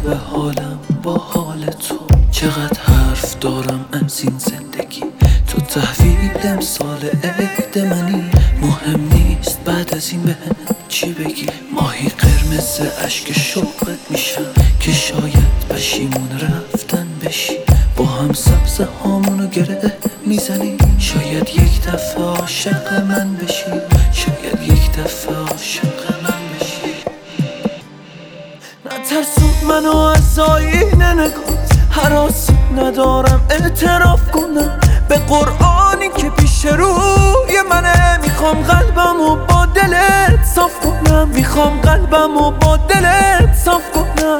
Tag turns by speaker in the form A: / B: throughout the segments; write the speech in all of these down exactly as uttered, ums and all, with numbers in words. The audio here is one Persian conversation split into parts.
A: خوبه حالم با حال تو، چقدر حرف دارم از این زندگی. تو تحویل امسال عید منی، مهم نیست بعد از این بهم چی بگی. ماهی قرمز اشک شوقت میشم که شاید پشیمون رفتن بشی. با هم سبز هامونو گره میزنی، شاید یک دفعه عاشق من بشی، شاید یک دفعه عاشق من بشی. نترسون منو از آینه نگاه، هراسی ندارم اعتراف کنم به قرآنی که پیش روی منه. میخوام قلبمو با دلت صاف کنم، میخوام قلبمو با دلت صاف کنم.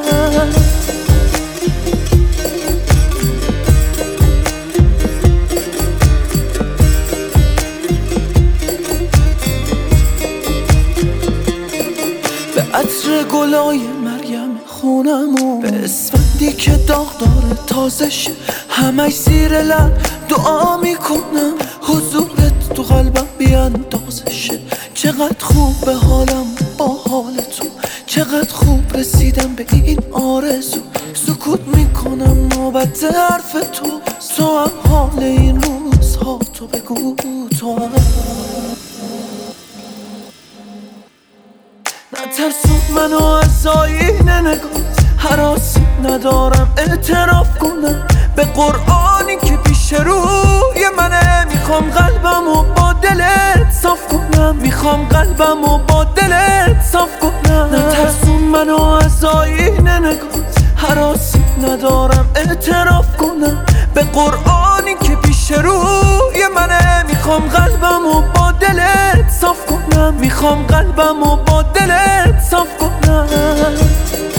A: به عطر گلای مریم خونمو، به اسفندی که داغ داره تازه شه، همش زیر لب دعا میکنم حضورت تو قلبم بیاندازه شه. چقدر خوب به حالم با حال تو، چقدر خوب رسیدم به این آرزو. سکوت میکنم نوبت حرف تو، تو هم حال این روزها تو بگو تو هم. نترسون منو از آینه نگاه، هراسی ندارم اعتراف کنم به قرآنی که پیش روی منه. میخوام قلبمو با دلت صاف کنم، میخوام قلبمو با دلت صاف کنم. نترسون منو از آینه نگاه، هراسی ندارم اعتراف کنم به قرآنی که پیش روی منه. میخوام قلبمو با دلت صاف کنم، میخوام قلبمو با دلت صاف کنم.